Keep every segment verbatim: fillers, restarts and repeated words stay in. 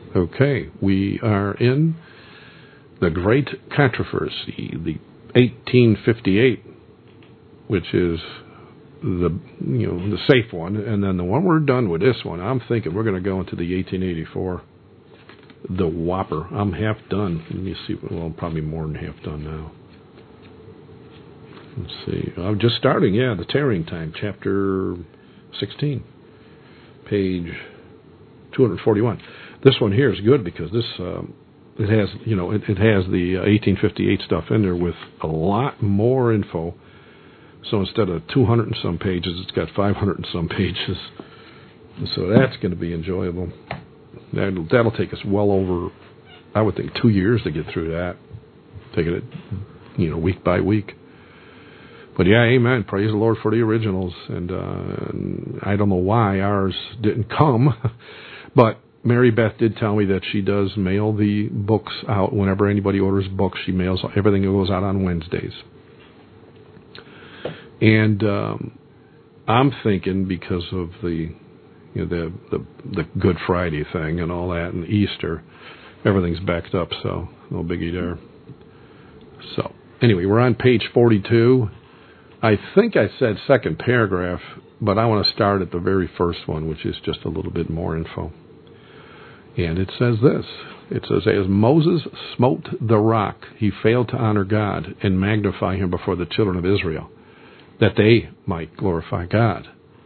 Okay, we are in the Great Controversy, the eighteen fifty-eight, which is the you know the safe one, and then the one we're done with this one, I'm thinking we're going to go into the eighteen eighty-four, the Whopper. I'm half done. Let me see. Well, probably more than half done now. Let's see. I'm just starting. Yeah, the Tarrying Time, chapter sixteen, page two forty-one. This one here is good because this um, it has you know it, it has the eighteen fifty-eight stuff in there with a lot more info. So instead of two hundred and some pages, it's got five hundred and some pages. So that's going to be enjoyable. That'll, that'll take us well over, I would think, two years to get through that. Taking it, you know, week by week. But yeah, amen. Praise the Lord for the originals. And, uh, and I don't know why ours didn't come. But Mary Beth did tell me that she does mail the books out. Whenever anybody orders books, she mails everything that goes out on Wednesdays. And um, I'm thinking because of the, you know, the, the the Good Friday thing and all that, and Easter, everything's backed up. So no biggie there. So anyway, we're on page forty-two. I think I said second paragraph, but I want to start at the very first one, which is just a little bit more info. And it says this. It says, as Moses smote the rock, he failed to honor God and magnify him before the children of Israel, that they might glorify God.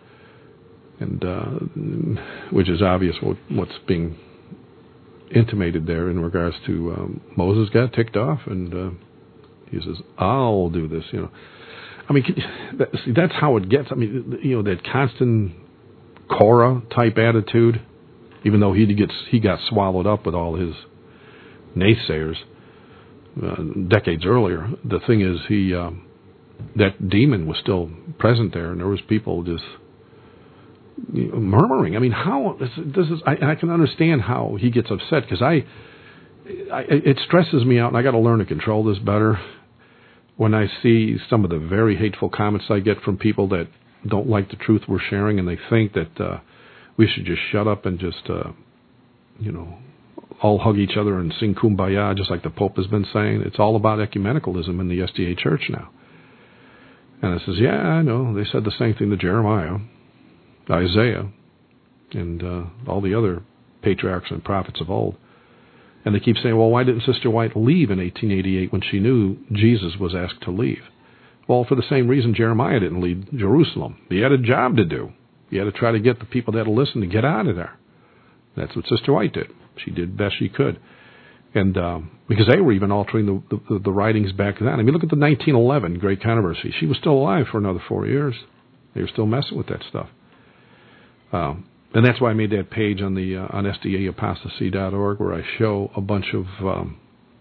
And uh, which is obvious what, what's being intimated there in regards to um, Moses got ticked off, and uh, he says, I'll do this, you know. I mean, that, see, that's how it gets. I mean, you know, that constant Korah type attitude, even though he gets he got swallowed up with all his naysayers uh, decades earlier. The thing is, he um, that demon was still present there, and there was people just you know, murmuring. I mean, how this, this is? I, I can understand how he gets upset because I, I, it stresses me out, and I got to learn to control this better. When I see some of the very hateful comments I get from people that don't like the truth we're sharing, and they think that uh, we should just shut up and just, uh, you know, all hug each other and sing Kumbaya, just like the Pope has been saying. It's all about ecumenicalism in the S D A Church now. And I says, yeah, I know. They said the same thing to Jeremiah, Isaiah, and uh, all the other patriarchs and prophets of old. And they keep saying, well, why didn't Sister White leave in eighteen eighty-eight when she knew Jesus was asked to leave? Well, for the same reason Jeremiah didn't leave Jerusalem. He had a job to do. He had to try to get the people that will listen to get out of there. That's what Sister White did. She did best she could. And um, because they were even altering the, the, the writings back then. I mean, look at the nineteen eleven Great Controversy. She was still alive for another four years. They were still messing with that stuff. Um, and that's why I made that page on the uh, on S D A apostasy dot org where I show a bunch of, um,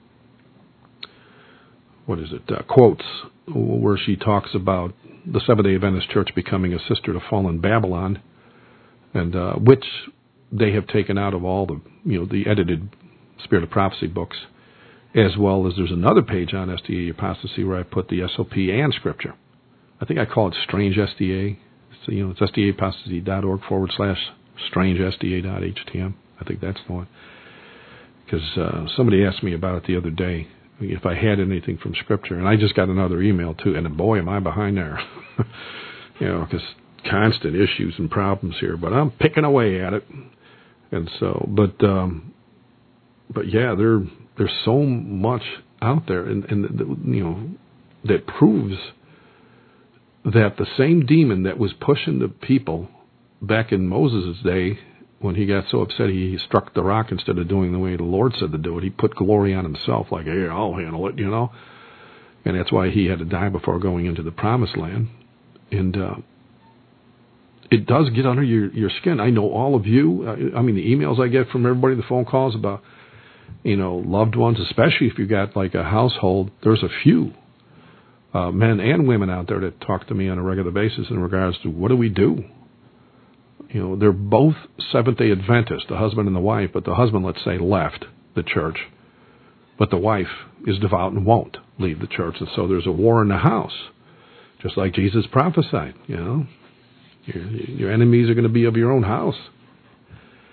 what is it, uh, quotes where she talks about the Seventh-day Adventist Church becoming a sister to fallen Babylon, and uh, which they have taken out of all the, you know, the edited Spirit of Prophecy books, as well as there's another page on S D A Apostasy where I put the S O P and Scripture. I think I call it Strange S D A. So, you know, it's S D A apostasy dot org forward slash strange S D A dot H T M. I think that's the one. Because uh, somebody asked me about it the other day, if I had anything from Scripture, and I just got another email too, and boy, am I behind there. You know, because constant issues and problems here, but I'm picking away at it. And so, but um, but yeah, there there's so much out there, and, and you know, that proves that the same demon that was pushing the people back in Moses' day, when he got so upset he struck the rock instead of doing the way the Lord said to do it, he put glory on himself, like, hey, I'll handle it, you know. And that's why he had to die before going into the promised land. And uh, it does get under your, your skin. I know all of you, uh, I mean, the emails I get from everybody, the phone calls about, you know, loved ones, especially if you got like a household, there's a few uh, men and women out there that talk to me on a regular basis in regards to what do we do? You know, they're both Seventh-day Adventists, the husband and the wife, but the husband, let's say, left the church, but the wife is devout and won't leave the church, and so there's a war in the house, just like Jesus prophesied, you know. Your, your enemies are going to be of your own house.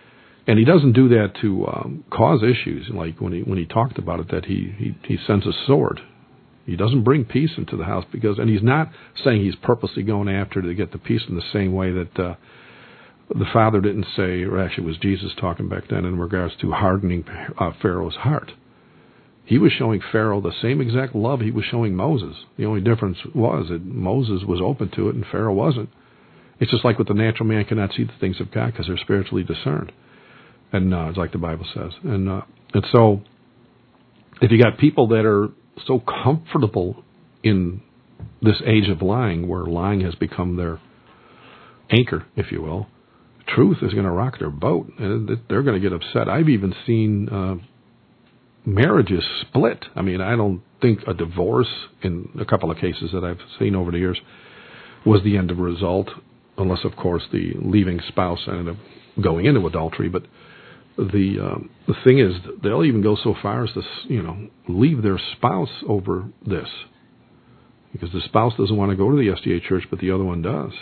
And he doesn't do that to um, cause issues. Like when he when he talked about it, that he, he, he sends a sword. He doesn't bring peace into the house because, and he's not saying he's purposely going after to get the peace in the same way that uh, the Father didn't say, or actually it was Jesus talking back then in regards to hardening uh, Pharaoh's heart. He was showing Pharaoh the same exact love he was showing Moses. The only difference was that Moses was open to it and Pharaoh wasn't. It's just like with the natural man cannot see the things of God because they're spiritually discerned. And uh, it's like the Bible says. And uh, and so if you got people that are so comfortable in this age of lying, where lying has become their anchor, if you will, truth is going to rock their boat, and they're going to get upset. I've even seen uh, marriages split. I mean, I don't think a divorce, in a couple of cases that I've seen over the years, was the end of result, unless, of course, the leaving spouse ended up going into adultery. But the um, the thing is, they'll even go so far as to, you know, leave their spouse over this, because the spouse doesn't want to go to the S D A church, but the other one does.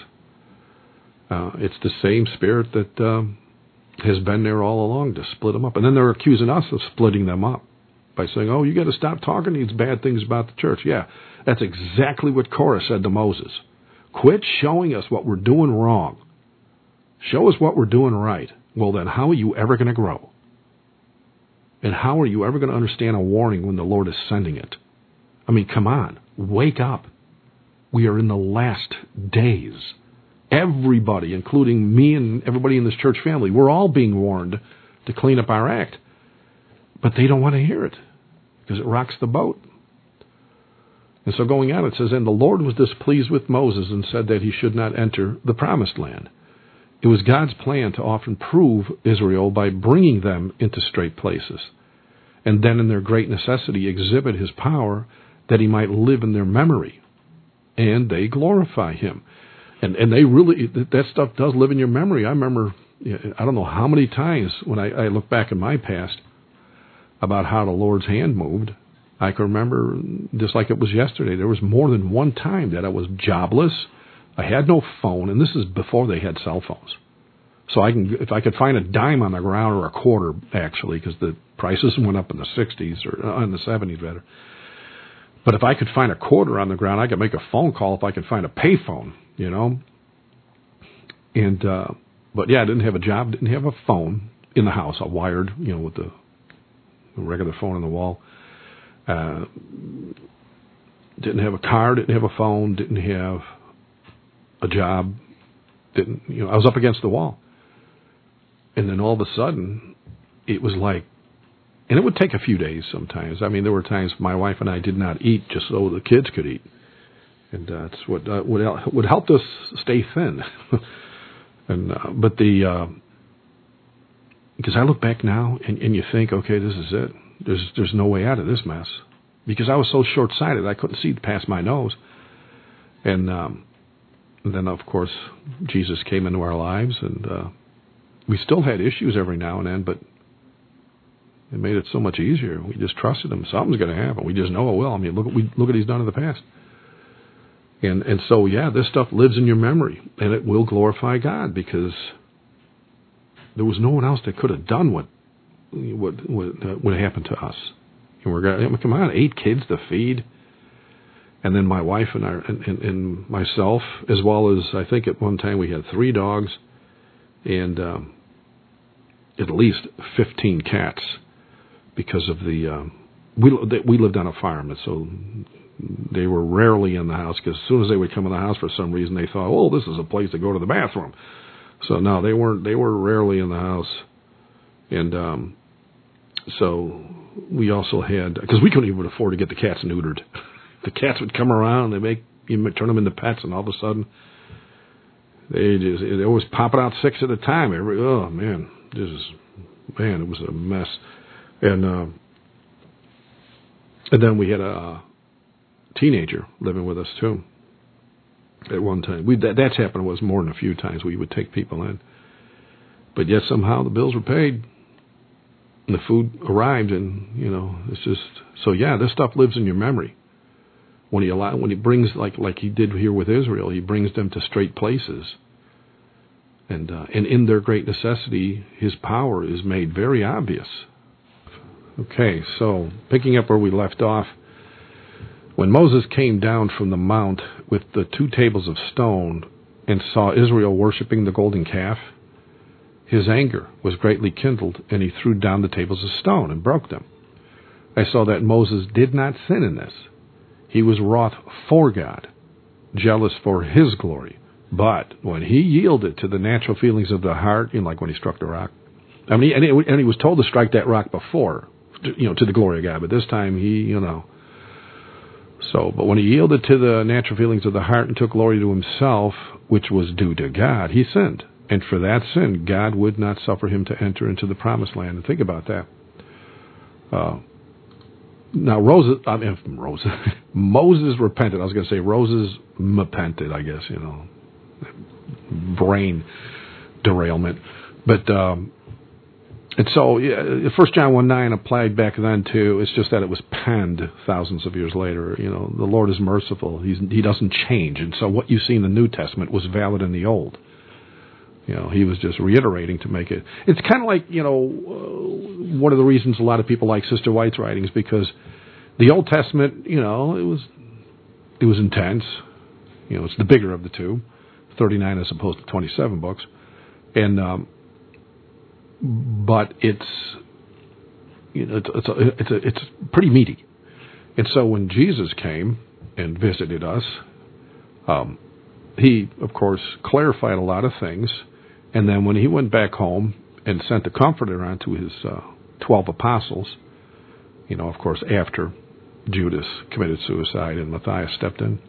Uh, it's the same spirit that um, has been there all along to split them up. And then they're accusing us of splitting them up by saying, oh, you got to stop talking these bad things about the church. Yeah, that's exactly what Korah said to Moses. Quit showing us what we're doing wrong. Show us what we're doing right. Well, then how are you ever going to grow? And how are you ever going to understand a warning when the Lord is sending it? I mean, come on, wake up. We are in the last days. Everybody, including me and everybody in this church family, we're all being warned to clean up our act. But they don't want to hear it because it rocks the boat. And so going on, it says, and the Lord was displeased with Moses and said that he should not enter the promised land. It was God's plan to often prove Israel by bringing them into straight places, and then in their great necessity exhibit his power that he might live in their memory, and they glorify him. And and they really, that stuff does live in your memory. I remember, I don't know how many times when I, I look back in my past about how the Lord's hand moved. I can remember, just like it was yesterday, there was more than one time that I was jobless. I had no phone, and this is before they had cell phones. So I can, if I could find a dime on the ground, or a quarter, actually, because the prices went up in the sixties, or uh, in the seventies, rather. But if I could find a quarter on the ground, I could make a phone call if I could find a payphone, you know. And, uh, but yeah, I didn't have a job, didn't have a phone in the house, a wired, you know, with the, the regular phone on the wall. Uh, didn't have a car, didn't have a phone, didn't have a job, didn't, you know, I was up against the wall. And then all of a sudden, it was like, and it would take a few days sometimes. I mean, there were times my wife and I did not eat just so the kids could eat. And that's what uh, would, would help us stay thin. and uh, But the, uh, because I look back now and, and you think, okay, this is it. There's there's no way out of this mess. Because I was so short-sighted, I couldn't see past my nose. And, um, and then, of course, Jesus came into our lives, and uh, we still had issues every now and then, but it made it so much easier. We just trusted him. Something's going to happen. We just know it will. I mean, look what we look what he's done in the past. And and so, yeah, this stuff lives in your memory, and it will glorify God, because there was no one else that could have done what what what, uh, what happened to us. And we're going, come on, eight kids to feed, and then my wife and, our, and, and, and myself, as well as I think at one time we had three dogs and um, at least fifteen cats, because of the um, we we lived on a farm, and so they were rarely in the house, because as soon as they would come in the house, for some reason they thought, oh, this is a place to go to the bathroom. So no, they weren't. They were rarely in the house, and um, so we also had, because we couldn't even afford to get the cats neutered. The cats would come around, they make you turn them into pets, and all of a sudden they just they always popping out six at a time. Every oh man, this is man, it was a mess, and uh, and then we had a teenager living with us too. At one time, we that, that's happened was more than a few times. We would take people in, but yet somehow the bills were paid, and the food arrived, and you know it's just so yeah. This stuff lives in your memory. When he allow, when he brings like like he did here with Israel, he brings them to straight places. And, uh, and in their great necessity, his power is made very obvious. Okay, so picking up where we left off, when Moses came down from the mount with the two tables of stone and saw Israel worshiping the golden calf, his anger was greatly kindled, and he threw down the tables of stone and broke them. I saw that Moses did not sin in this. He was wroth for God, jealous for his glory. But when he yielded to the natural feelings of the heart, you know, like when he struck the rock, I mean, and, it, and he was told to strike that rock before, you know, to the glory of God. But this time he, you know, so, but when he yielded to the natural feelings of the heart and took glory to himself, which was due to God, he sinned. And for that sin, God would not suffer him to enter into the promised land. And think about that. Uh, now, Roses, I mean, Roses, Moses repented. I was going to say Roses repented, I guess, you know, brain derailment. But, um, and so, yeah, First John one nine applied back then too. It's just that it was penned thousands of years later. You know, the Lord is merciful. He's, he doesn't change. And so what you see in the New Testament was valid in the Old. You know, he was just reiterating to make it. It's kind of like, you know, uh, one of the reasons a lot of people like Sister White's writings, because the Old Testament, you know, it was it was intense. You know, it's the bigger of the two, thirty-nine as opposed to twenty-seven books, and um, but it's you know it's it's a, it's a, it's pretty meaty. And so when Jesus came and visited us, um, he of course clarified a lot of things. And then when he went back home and sent the Comforter on to his uh, twelve apostles, you know, of course, after Judas committed suicide and Matthias stepped in,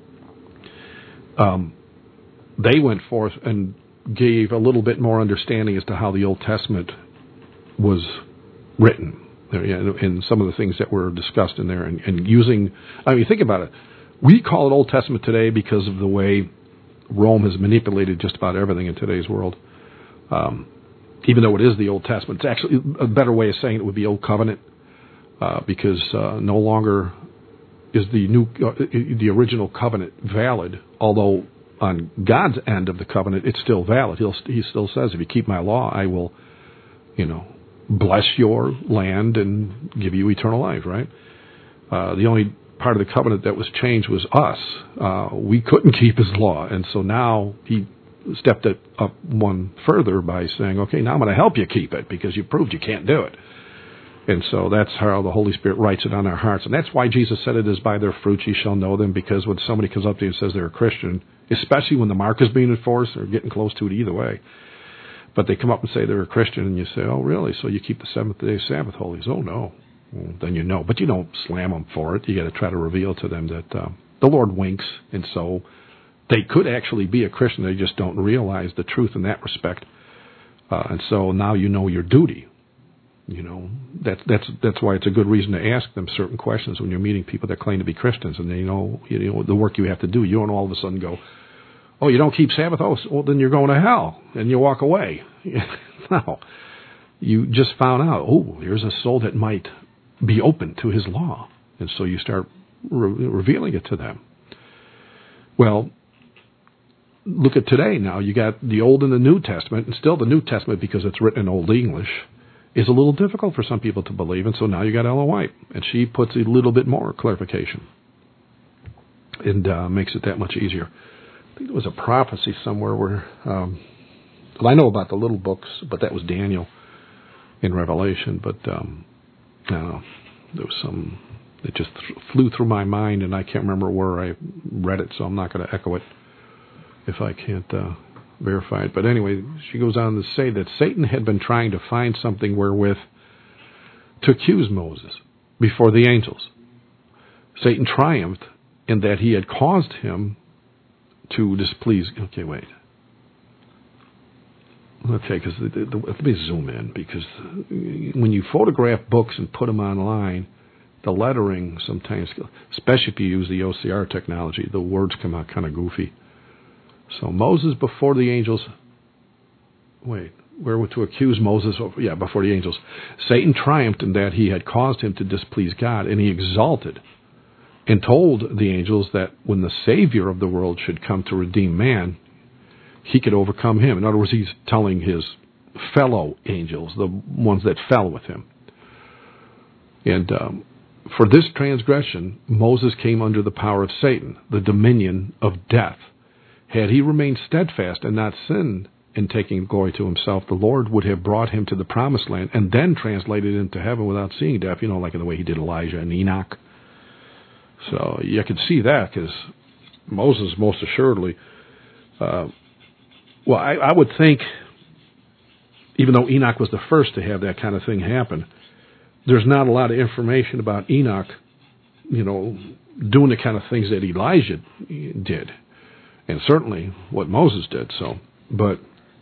um, they went forth and gave a little bit more understanding as to how the Old Testament was written, and some of the things that were discussed in there, and, and using, I mean, think about it. We call it Old Testament today because of the way Rome has manipulated just about everything in today's world. Um, even though it is the Old Testament, it's actually a better way of saying it would be Old Covenant, uh, because uh, no longer is the new uh, the original covenant valid. Although on God's end of the covenant, it's still valid. He'll, he still says, "If you keep my law, I will, you know, bless your land and give you eternal life." Right? Uh, the only part of the covenant that was changed was us. Uh, we couldn't keep his law, and so now he stepped it up one further by saying, okay, now I'm going to help you keep it because you proved you can't do it. And so that's how the Holy Spirit writes it on our hearts. And that's why Jesus said it is by their fruits ye shall know them, because when somebody comes up to you and says they're a Christian, especially when the mark is being enforced, or getting close to it either way, but they come up and say they're a Christian, and you say, oh, really? So you keep the seventh day Sabbath holy? Oh, no. Well, then you know. But you don't slam them for it. You got to try to reveal to them that uh, the Lord winks, and so they could actually be a Christian. They just don't realize the truth in that respect. Uh, and so now you know your duty. You know, that's that's that's why it's a good reason to ask them certain questions when you're meeting people that claim to be Christians, and they know you know the work you have to do. You don't all of a sudden go, oh, you don't keep Sabbath? Oh, well, then you're going to hell, and you walk away. No, you just found out, oh, here's a soul that might be open to his law, and so you start re- revealing it to them. Well, look at today now. You got the Old and the New Testament, and still the New Testament, because it's written in Old English, is a little difficult for some people to believe, and so now you got Ellen White, and she puts a little bit more clarification and uh, makes it that much easier. I think there was a prophecy somewhere where, um, well, I know about the little books, but that was Daniel in Revelation, but um, I don't know, there was some, it just th- flew through my mind, and I can't remember where I read it, so I'm not going to echo it if I can't uh, verify it. But anyway, she goes on to say that Satan had been trying to find something wherewith to accuse Moses before the angels. Satan triumphed in that he had caused him to displease. Okay, wait. Okay, because let me zoom in, because when you photograph books and put them online, the lettering sometimes, especially if you use the O C R technology, the words come out kind of goofy. So Moses before the angels, wait, where were to accuse Moses, of, yeah, before the angels. Satan triumphed in that he had caused him to displease God, and he exalted and told the angels that when the Savior of the world should come to redeem man, he could overcome him. In other words, he's telling his fellow angels, the ones that fell with him. And um, for this transgression, Moses came under the power of Satan, the dominion of death. Had he remained steadfast and not sinned in taking glory to himself, the Lord would have brought him to the promised land and then translated him to heaven without seeing death, you know, like in the way he did Elijah and Enoch. So you could see that, because Moses most assuredly, uh, well, I, I would think, even though Enoch was the first to have that kind of thing happen, there's not a lot of information about Enoch, you know, doing the kind of things that Elijah did, and certainly what Moses did. So, but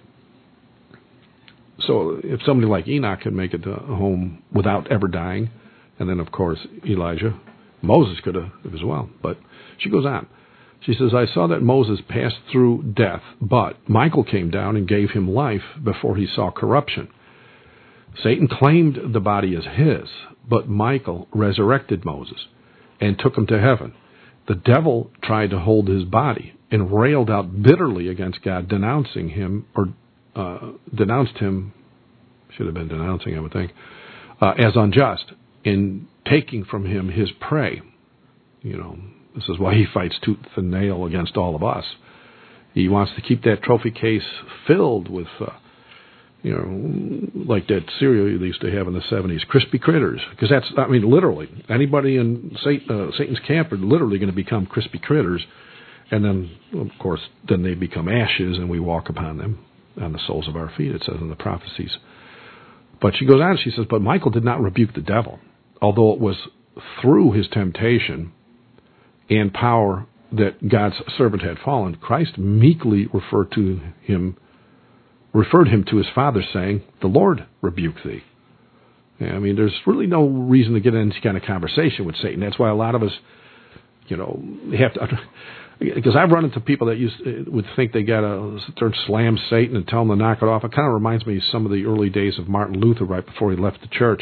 so if somebody like Enoch could make it to home without ever dying, and then of course Elijah, Moses could have as well. But she goes on. She says, I saw that Moses passed through death, but Michael came down and gave him life before he saw corruption. Satan claimed the body as his, but Michael resurrected Moses and took him to heaven. The devil tried to hold his body and railed out bitterly against God, denouncing him, or uh, denounced him, should have been denouncing, I would think, uh, as unjust, in taking from him his prey. You know, this is why he fights tooth and nail against all of us. He wants to keep that trophy case filled with, uh, you know, like that cereal they used to have in the seventies, crispy critters. Because that's, I mean, literally, anybody in Satan, uh, Satan's camp are literally going to become crispy critters. And then, of course, then they become ashes and we walk upon them on the soles of our feet, it says in the prophecies. But she goes on, she says, but Michael did not rebuke the devil, although it was through his temptation and power that God's servant had fallen. Christ meekly referred to him, referred him to his Father, saying, the Lord rebuke thee. Yeah, I mean, there's really no reason to get into any kind of conversation with Satan. That's why a lot of us, you know, have to, because I've run into people that used would think they got to sit there and slam Satan and tell him to knock it off. It kind of reminds me of some of the early days of Martin Luther right before he left the church,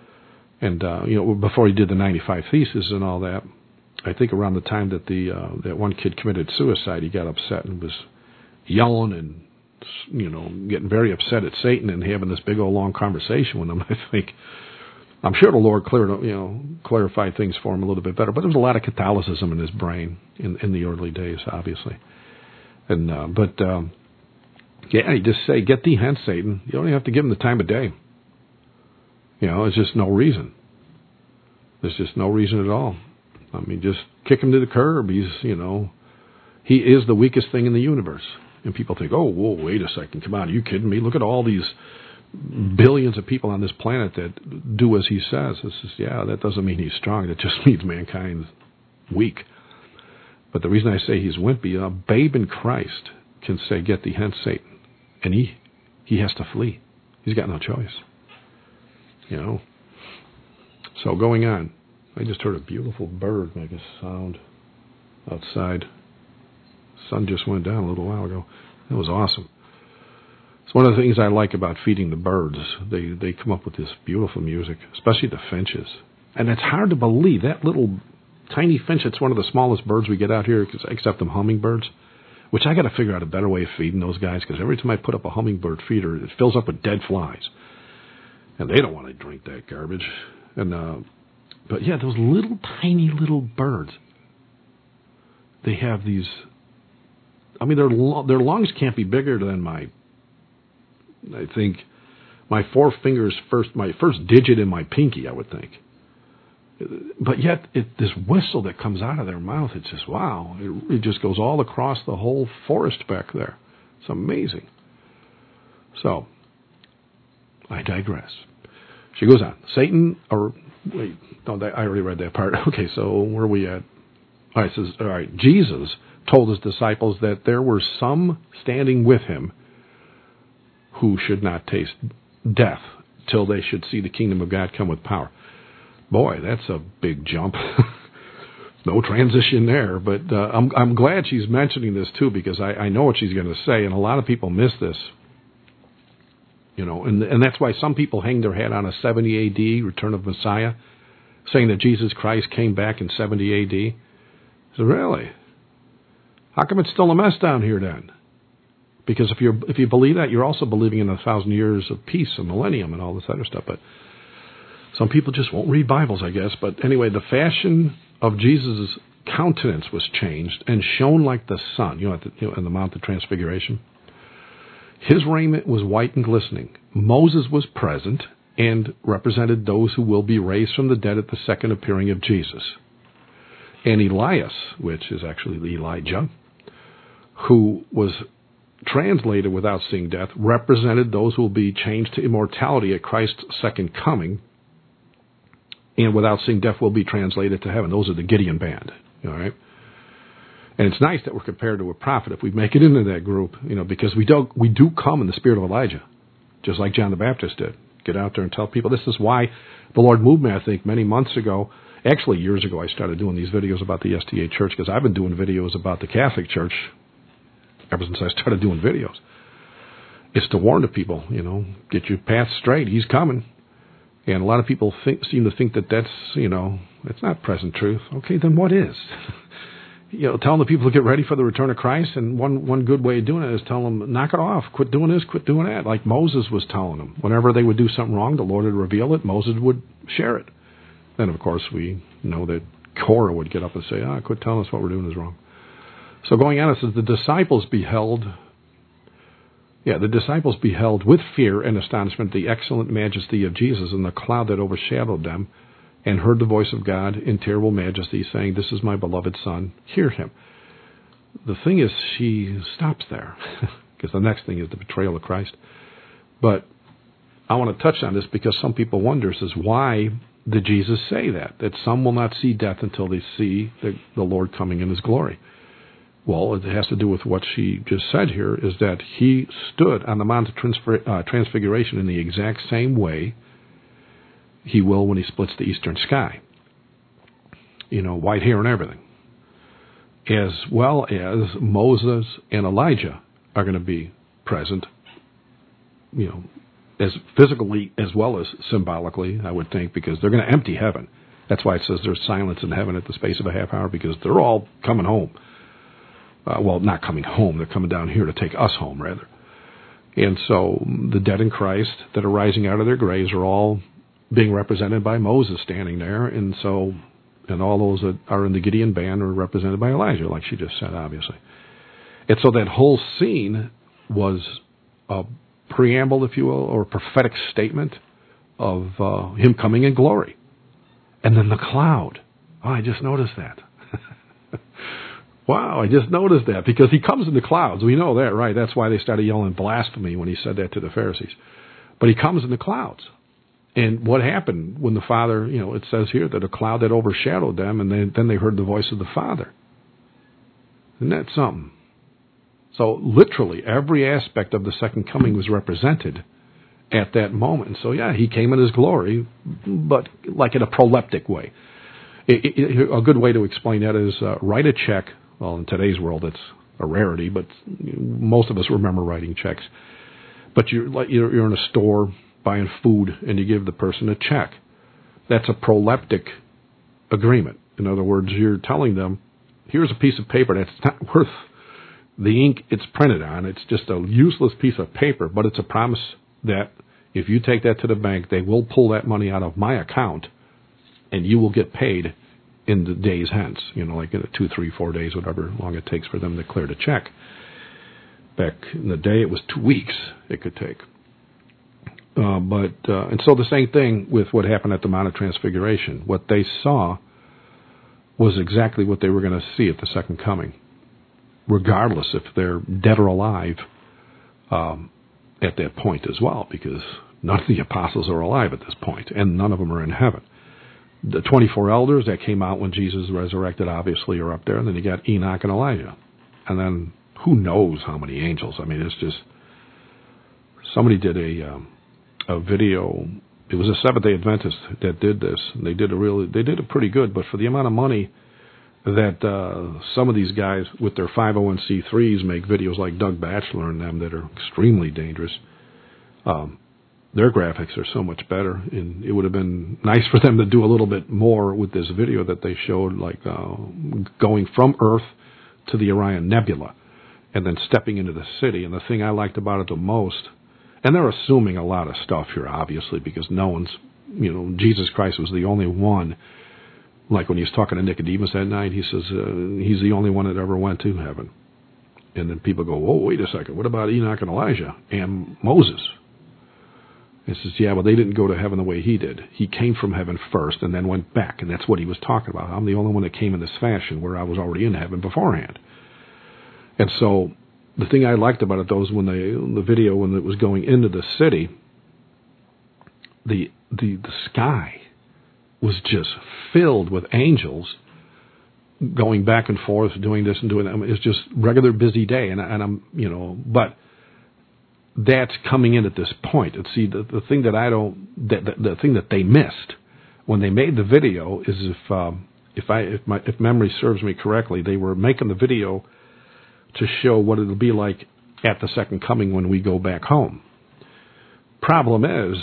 and uh, you know, before he did the ninety-five Theses and all that. I think around the time that the uh, that one kid committed suicide, he got upset and was yelling and, you know, getting very upset at Satan and having this big old long conversation with him. I think, I'm sure the Lord cleared, you know, clarified things for him a little bit better. But there was a lot of Catholicism in his brain in, in the early days, obviously. And uh, but um, yeah, you just say, "Get thee hence, Satan." You don't even have to give him the time of day. You know, there's just no reason. There's just no reason at all. I mean, just kick him to the curb. He's, you know, he is the weakest thing in the universe. And people think, oh, whoa, wait a second. Come on, are you kidding me? Look at all these billions of people on this planet that do as he says. It's just, yeah, that doesn't mean he's strong. That just means mankind's weak. But the reason I say he's wimpy, a babe in Christ can say, get thee hence, Satan. And he, he has to flee. He's got no choice. You know? So going on. I just heard a beautiful bird make a sound outside. Sun just went down a little while ago. It was awesome. It's one of the things I like about feeding the birds. They they come up with this beautiful music, especially the finches. And it's hard to believe that little tiny finch. It's one of the smallest birds we get out here, except them hummingbirds. Which I got to figure out a better way of feeding those guys, because every time I put up a hummingbird feeder, it fills up with dead flies, and they don't want to drink that garbage. And uh, But yeah, those little tiny little birds, they have these, I mean, their their lungs can't be bigger than my, I think, my four fingers first, my first digit in my pinky, I would think. But yet, it, this whistle that comes out of their mouth, it's just, wow. It, it just goes all across the whole forest back there. It's amazing. So, I digress. She goes on. Satan, or... Wait, no, I already read that part. Okay, so where are we at? All right, it says, all right, Jesus told his disciples that there were some standing with him who should not taste death till they should see the kingdom of God come with power. Boy, that's a big jump. No transition there, but uh, I'm I'm glad she's mentioning this too, because I, I know what she's going to say, and a lot of people miss this. You know, and and that's why some people hang their hat on a seventy A D, return of Messiah, saying that Jesus Christ came back in seventy A D. So really? How come it's still a mess down here then? Because if you if you believe that, you're also believing in a thousand years of peace, a millennium, and all this other stuff. But some people just won't read Bibles, I guess. But anyway, the fashion of Jesus' countenance was changed and shone like the sun, you know, at the, you know, in the Mount of Transfiguration. His raiment was white and glistening. Moses was present and represented those who will be raised from the dead at the second appearing of Jesus. And Elias, which is actually Elijah, who was translated without seeing death, represented those who will be changed to immortality at Christ's second coming, and without seeing death will be translated to heaven. Those are the Gideon band, all right? And it's nice that we're compared to a prophet if we make it into that group, you know, because we do we do come in the spirit of Elijah, just like John the Baptist did. Get out there and tell people. This is why the Lord moved me, I think, many months ago. Actually, years ago, I started doing these videos about the S D A Church, because I've been doing videos about the Catholic Church ever since I started doing videos. It's to warn the people, you know, get your path straight. He's coming. And a lot of people think, seem to think that that's, you know, it's not present truth. Okay, then what is? You know, telling the people to get ready for the return of Christ, and one, one good way of doing it is tell them, knock it off, quit doing this, quit doing that, like Moses was telling them. Whenever they would do something wrong, the Lord would reveal it, Moses would share it. Then, of course, we know that Korah would get up and say, ah, quit telling us what we're doing is wrong. So going on, it says, the disciples beheld, yeah, the disciples beheld with fear and astonishment the excellent majesty of Jesus in the cloud that overshadowed them, and heard the voice of God in terrible majesty, saying, this is my beloved Son, hear him. The thing is, she stops there, because the next thing is the betrayal of Christ. But I want to touch on this because some people wonder, is why did Jesus say that? That some will not see death until they see the, the Lord coming in his glory. Well, it has to do with what she just said here, is that he stood on the Mount of Transfer, uh, Transfiguration in the exact same way he will when he splits the eastern sky. You know, white hair and everything. As well as Moses and Elijah are going to be present, you know, as physically as well as symbolically, I would think, because they're going to empty heaven. That's why it says there's silence in heaven at the space of a half hour, because they're all coming home. Uh, well, not coming home. They're coming down here to take us home, rather. And so the dead in Christ that are rising out of their graves are all being represented by Moses standing there, and so, and all those that are in the Gideon band are represented by Elijah, like she just said, obviously. And so that whole scene was a preamble, if you will, or a prophetic statement of uh, him coming in glory. And then the cloud. Oh, I just noticed that. Wow, I just noticed that, because he comes in the clouds. We know that, right? That's why they started yelling blasphemy when he said that to the Pharisees. But he comes in the clouds. And what happened when the Father, you know, it says here that a cloud that overshadowed them, and then, then they heard the voice of the Father. Isn't that something? So literally every aspect of the second coming was represented at that moment. So yeah, he came in his glory, but like in a proleptic way. It, it, a good way to explain that is uh, write a check. Well, in today's world, it's a rarity, but most of us remember writing checks. But you're, you're, you're in a store buying food, and you give the person a check. That's a proleptic agreement. In other words, you're telling them, here's a piece of paper that's not worth the ink it's printed on. It's just a useless piece of paper, but it's a promise that if you take that to the bank, they will pull that money out of my account, and you will get paid in the days hence, you know, like in two, three, four days, whatever long it takes for them to clear the check. Back in the day, it was two weeks it could take. Uh, but uh, and so the same thing with what happened at the Mount of Transfiguration. What they saw was exactly what they were going to see at the second coming, regardless if they're dead or alive um, at that point as well, because none of the apostles are alive at this point, and none of them are in heaven. The twenty-four elders that came out when Jesus resurrected obviously are up there, and then you got Enoch and Elijah. And then who knows how many angels. I mean, it's just, somebody did a... Um, a video. It was a Seventh-day Adventist that did this. And they did a really, they did it pretty good, but for the amount of money that uh, some of these guys with their five oh one c threes make videos like Doug Batchelor and them that are extremely dangerous, um, their graphics are so much better. And it would have been nice for them to do a little bit more with this video that they showed, like uh, going from Earth to the Orion Nebula. and then stepping into the city. And the thing I liked about it the most, and they're assuming a lot of stuff here, obviously, because no one's, you know, Jesus Christ was the only one. Like when he was talking to Nicodemus that night, he says uh, he's the only one that ever went to heaven. And then people go, whoa, wait a second, what about Enoch and Elijah and Moses? He says, yeah, well, they didn't go to heaven the way he did. He came from heaven first and then went back, and that's what he was talking about. I'm the only one that came in this fashion where I was already in heaven beforehand. And so the thing I liked about it, though, is when they, the video, when it was going into the city, the the, the sky was just filled with angels going back and forth, doing this and doing that. I mean, it's just regular busy day, and, and I'm, you know, but that's coming in at this point. And see, the, the thing that I don't, the, the, the thing that they missed when they made the video is if um, if I if my if memory serves me correctly, they were making the video to show what it'll be like at the second coming when we go back home. Problem is,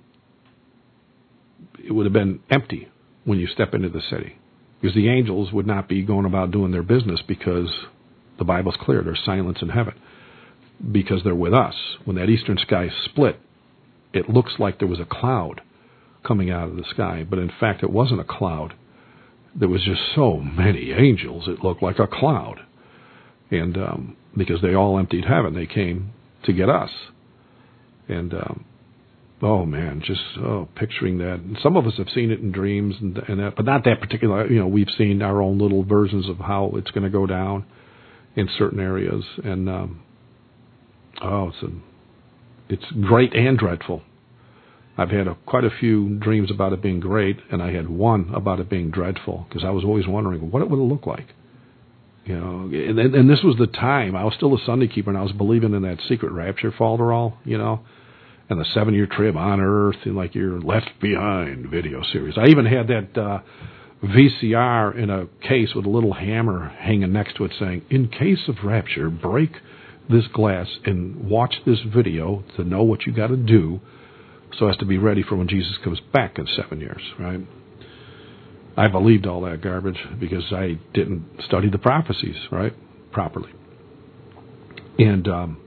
it would have been empty when you step into the city, because the angels would not be going about doing their business, because the Bible's clear, there's silence in heaven, because they're with us. When that eastern sky split, it looks like there was a cloud coming out of the sky, but in fact it wasn't a cloud. There was just so many angels, it looked like a cloud. And um, because they all emptied heaven, they came to get us. And um, oh man, just oh, picturing that. And some of us have seen it in dreams, and, and that, but not that particular. You know, we've seen our own little versions of how it's going to go down in certain areas. And um, oh, it's a, it's great and dreadful. I've had a, quite a few dreams about it being great, and I had one about it being dreadful, because I was always wondering what it would look like. You know, and, and this was the time I was still a Sunday keeper, and I was believing in that secret rapture falderall, you know, and the seven-year trib on Earth, and like your Left Behind video series. I even had that uh, V C R in a case with a little hammer hanging next to it, saying, "In case of rapture, break this glass and watch this video to know what you got to do, so as to be ready for when Jesus comes back in seven years." Right? I believed all that garbage because I didn't study the prophecies, right, properly. And um,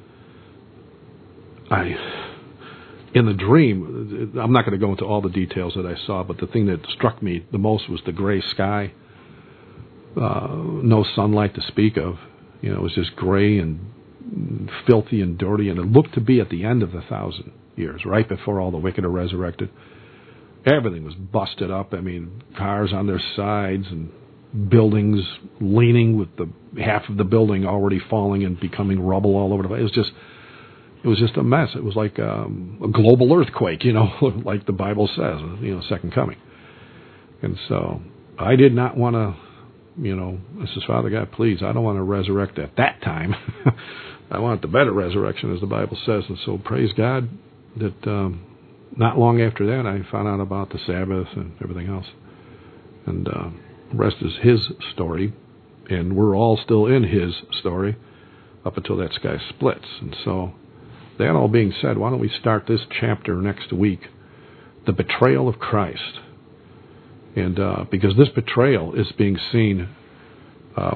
I, in the dream, I'm not going to go into all the details that I saw, but the thing that struck me the most was the gray sky, uh, no sunlight to speak of. You know, it was just gray and filthy and dirty, and it looked to be at the end of the thousand years, right before all the wicked are resurrected. Everything was busted up. I mean, cars on their sides and buildings leaning with the half of the building already falling and becoming rubble all over the place. It was just, it was just a mess. It was like um, a global earthquake, you know, like the Bible says, you know, second coming. And so I did not want to, you know, I says, Father God, please, I don't want to resurrect at that time. I want the better resurrection, as the Bible says. And so praise God that um, not long after that, I found out about the Sabbath and everything else. And uh, the rest is his story. And we're all still in his story up until that sky splits. And so, that all being said, why don't we start this chapter next week, the betrayal of Christ. And uh, because this betrayal is being seen, uh,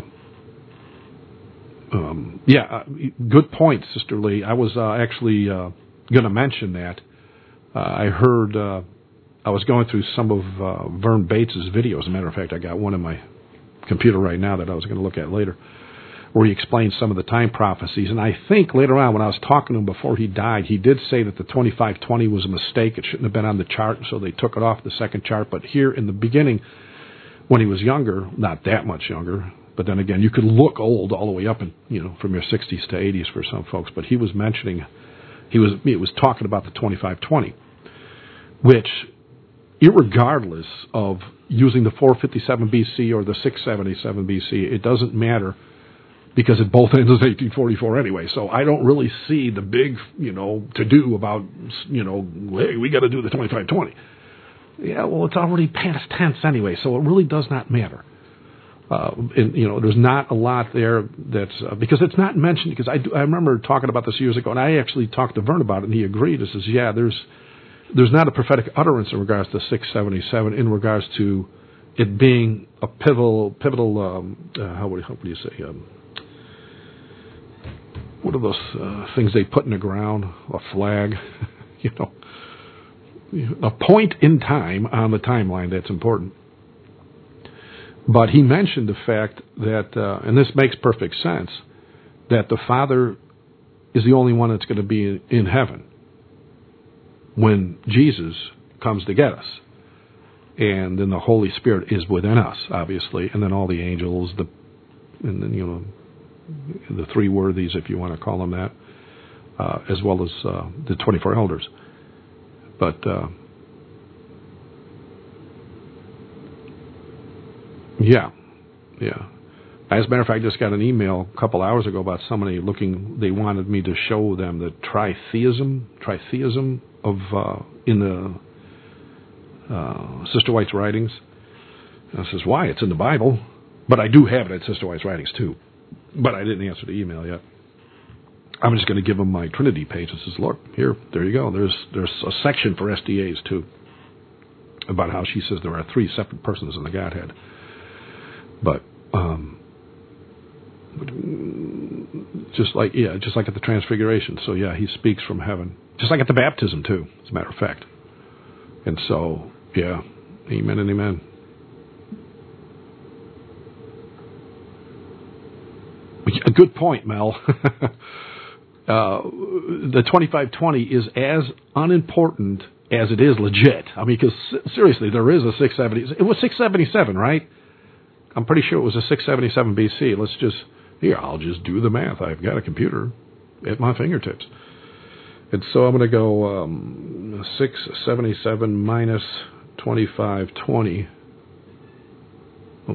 um, yeah, uh, good point, Sister Lee. I was uh, actually uh, going to mention that. Uh, I heard, uh, I was going through some of uh, Vern Bates' videos. As a matter of fact, I got one in my computer right now that I was going to look at later, where he explained some of the time prophecies. And I think later on, when I was talking to him before he died, he did say that the twenty-five twenty was a mistake. It shouldn't have been on the chart, so they took it off the second chart. But here in the beginning, when he was younger, not that much younger, but then again, you could look old all the way up, and you know, from your sixties to eighties for some folks. But he was mentioning, he was he was talking about the twenty-five twenty, which, irregardless of using the four fifty-seven B C or the six seventy-seven B C, it doesn't matter, because it both ends in eighteen forty-four anyway. So I don't really see the big, you know, to-do about, you know, hey, we got to do the twenty-five twenty. Yeah, well, it's already past tense anyway, so it really does not matter. Uh, and, you know, there's not a lot there that's, uh, because it's not mentioned, because I, do, I remember talking about this years ago, and I actually talked to Vern about it, and he agreed. He says, yeah, there's there's not a prophetic utterance in regards to six seventy-seven, in regards to it being a pivotal, pivotal um, uh, how, would, how would you say, um, what are those uh, things they put in the ground? A flag, you know, a point in time on the timeline that's important. But he mentioned the fact that, uh, and this makes perfect sense, that the Father is the only one that's going to be in heaven when Jesus comes to get us. And then the Holy Spirit is within us, obviously, and then all the angels, the and then, you know, the three worthies, if you want to call them that, uh, as well as uh, the twenty-four elders. But uh, yeah, yeah. As a matter of fact, I just got an email a couple hours ago about somebody looking. They wanted me to show them the tritheism, tritheism of uh, in the uh, Sister White's writings. And I says, why? It's in the Bible, but I do have it at Sister White's writings too. But I didn't answer the email yet. I'm just going to give them my Trinity page and says, look, here, there you go. There's there's a section for S D As too, about how she says there are three separate persons in the Godhead. But um, just like yeah, just like at the Transfiguration. So yeah, he speaks from heaven. Just like at the baptism too, as a matter of fact. And so yeah, amen and amen. A good point, Mel. uh, the twenty-five twenty is as unimportant as it is legit. I mean, because seriously, there is a six seventy. It was six seventy-seven, right? I'm pretty sure it was a six seventy-seven B C. Let's just, here, I'll just do the math. I've got a computer at my fingertips. And so I'm going to go um, six seventy-seven minus twenty-five twenty. Oh,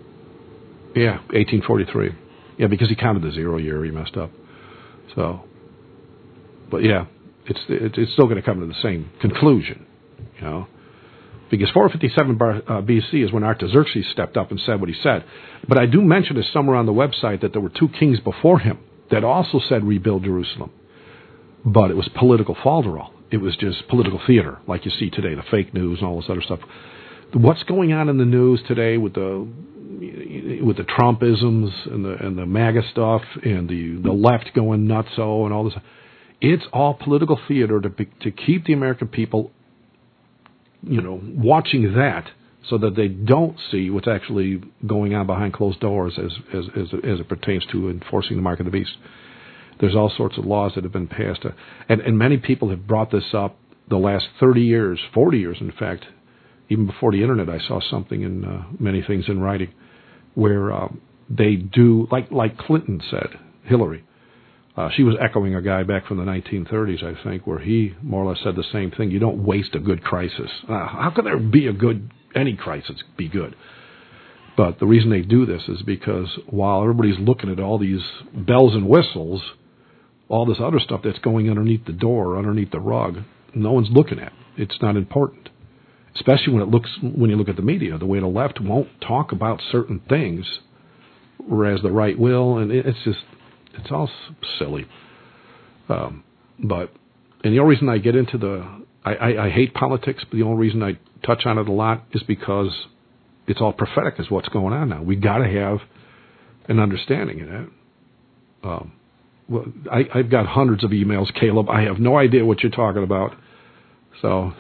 yeah, eighteen forty-three. Yeah, because he counted the zero year, he messed up. So, but yeah, it's it's still going to come to the same conclusion, you know, because four fifty-seven B C is when Artaxerxes stepped up and said what he said. But I do mention it somewhere on the website that there were two kings before him that also said rebuild Jerusalem, but it was political falderall. It was just political theater, like you see today, the fake news and all this other stuff. What's going on in the news today with the with the Trumpisms and the and the MAGA stuff and the, the left going nutso and all this, it's all political theater to be, to keep the American people, you know, watching that so that they don't see what's actually going on behind closed doors as as as, as it pertains to enforcing the mark of the beast. There's all sorts of laws that have been passed, uh, and and many people have brought this up the last thirty years, forty years, in fact. Even before the internet, I saw something in uh, many things in writing where um, they do, like like Clinton said, Hillary. Uh, she was echoing a guy back from the nineteen thirties, I think, where he more or less said the same thing. You don't waste a good crisis. Uh, how can there be a good, any crisis be good? But the reason they do this is because while everybody's looking at all these bells and whistles, all this other stuff that's going underneath the door, underneath the rug, no one's looking at. It's not important. Especially when it looks when you look at the media, the way the left won't talk about certain things, whereas the right will, and it's just it's all silly. Um, but and the only reason I get into the I, I, I hate politics, but the only reason I touch on it a lot is because it's all prophetic, is what's going on now. We got to have an understanding of that. Um, well, I, I've got hundreds of emails, Caleb. I have no idea what you're talking about, so.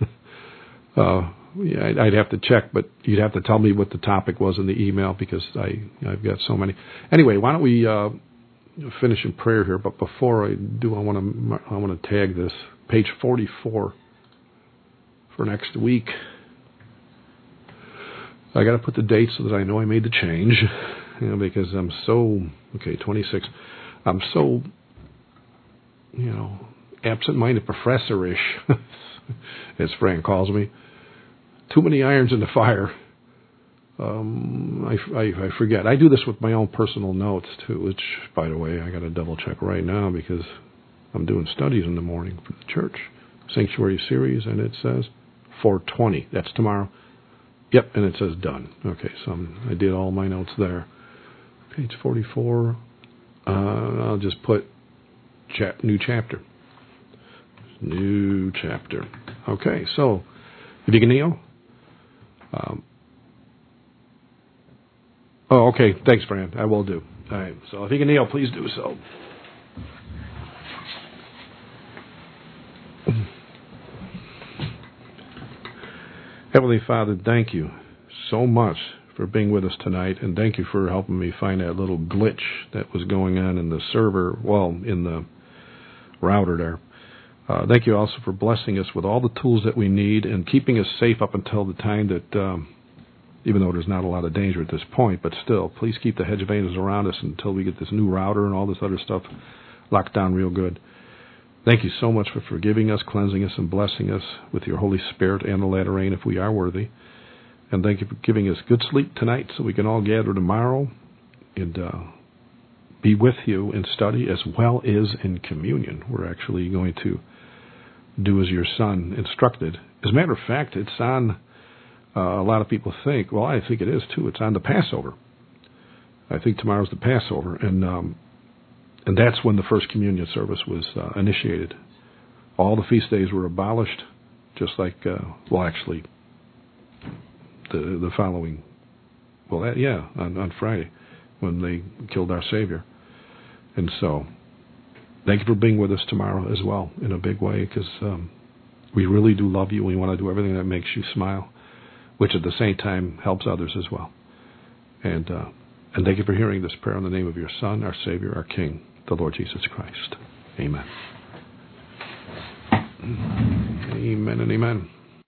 Uh, yeah, I'd, I'd have to check, but you'd have to tell me what the topic was in the email because I, I've got so many. Anyway, why don't we uh, finish in prayer here? But before I do, I want to I want to tag this page forty-four for next week. I got to put the date so that I know I made the change, you know, because I'm so okay. twenty-six. I'm so you know absent-minded professor-ish, as Frank calls me. Too many irons in the fire. Um, I, I, I forget. I do this with my own personal notes, too, which, by the way, I got to double-check right now because I'm doing studies in the morning for the church. Sanctuary series, and it says four twenty. That's tomorrow. Yep, and it says done. Okay, so I'm, I did all my notes there. Page forty-four. Uh, I'll just put chap, new chapter. New chapter. Okay, so if you can kneel. Um, oh, okay. Thanks, Fran. I will do. All right. So if you can kneel, please do so. Heavenly Father, thank you so much for being with us tonight, and thank you for helping me find that little glitch that was going on in the server, well, in the router there. Uh, thank you also for blessing us with all the tools that we need and keeping us safe up until the time that, um, even though there's not a lot of danger at this point, but still, please keep the hedge of angels around us until we get this new router and all this other stuff locked down real good. Thank you so much for forgiving us, cleansing us, and blessing us with your Holy Spirit and the latter rain if we are worthy. And thank you for giving us good sleep tonight so we can all gather tomorrow and uh, be with you in study as well as in communion. We're actually going to do as your son instructed. As a matter of fact, it's on, uh, a lot of people think, well, I think it is too, it's on the Passover. I think tomorrow's the Passover, and um, and that's when the first communion service was uh, initiated. All the feast days were abolished, just like, uh, well, actually, the the following, well, that, yeah, on, on Friday, when they killed our Savior. And so, thank you for being with us tomorrow as well in a big way, because um, we really do love you. We want to do everything that makes you smile, which at the same time helps others as well. And uh, and thank you for hearing this prayer in the name of your Son, our Savior, our King, the Lord Jesus Christ. Amen. Amen and amen.